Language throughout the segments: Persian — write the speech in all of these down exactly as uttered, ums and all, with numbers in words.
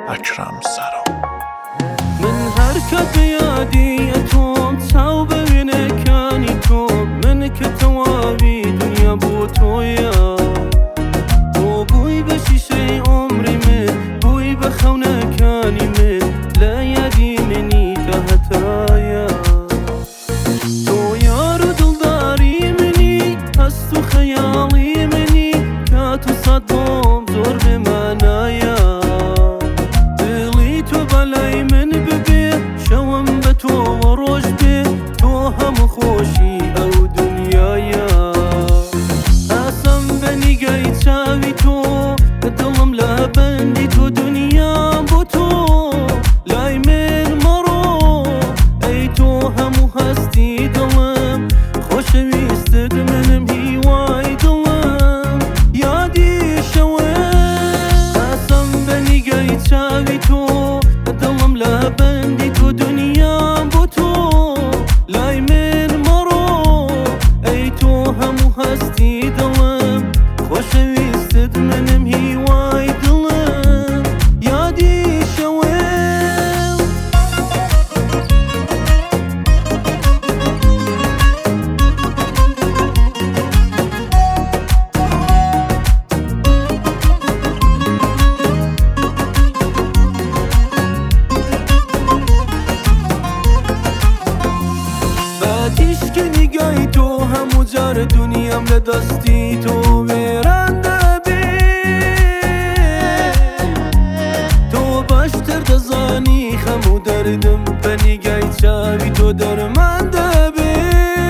اکرم سرا. من هرکت بیادی اتوم تاو ببینه کانی تو من که توابی دنیا بو تویا تو بوی به شیشه عمری من بوی به خونه کانی من لا یادی منی تا هتایا تو یارو دلداری منی هست تو خیالی منی که تو صدام زور به منایا خوشی او دنیایا اسم بنیگای چاوی تو دلم لبندی تو دنیا بو تو لای من مرو ای تو همو هستی دلم خوشویستت منم هیوای دلم یادی شوه اسم بنیگای چاوی تو دلم لبندی تو دنیا بو تو لای من هستی دلم خوشویستت منم هیوای دلم یادی شوم بعدیش که نگاهی تو همو جار دنیام لدستی تو برنده بی تو باشتر دزانی خمو دردم بنیگای چاوی تو درمانده بی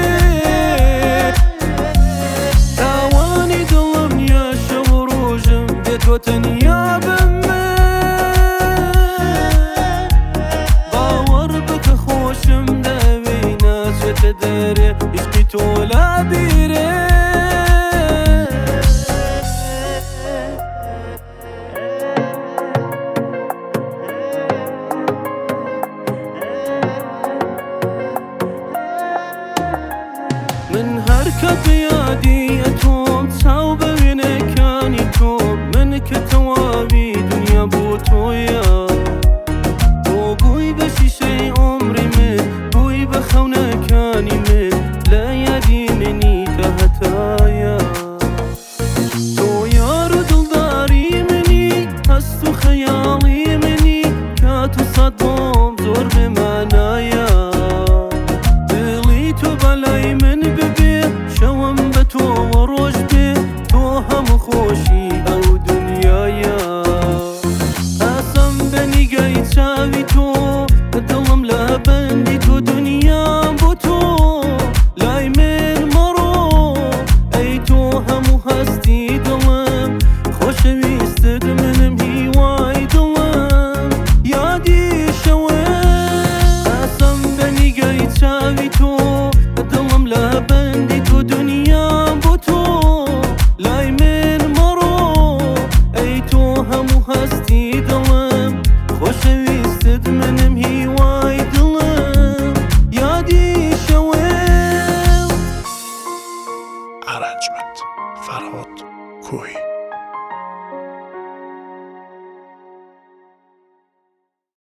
تاوانی دلم یا شو روشم به تو تنیا بمه باور بک خوشم دوینا چه داره عشقی تو لبیره من هرکت